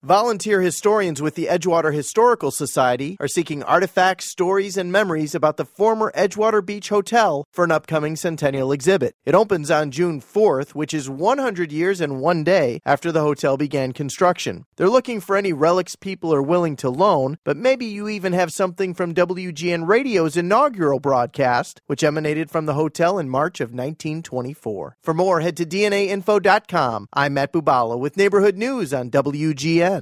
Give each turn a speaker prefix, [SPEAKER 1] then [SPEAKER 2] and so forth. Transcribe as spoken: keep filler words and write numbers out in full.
[SPEAKER 1] Volunteer historians with the Edgewater Historical Society are seeking artifacts, stories, and memories about the former Edgewater Beach Hotel for an upcoming centennial exhibit. It opens on June fourth, which is one hundred years and one day after the hotel began construction. They're looking for any relics people are willing to loan, but maybe you even have something from W G N Radio's inaugural broadcast, which emanated from the hotel in March of nineteen twenty-four. For more, head to D N A info dot com. I'm Matt Bubala with Neighborhood News on W G N.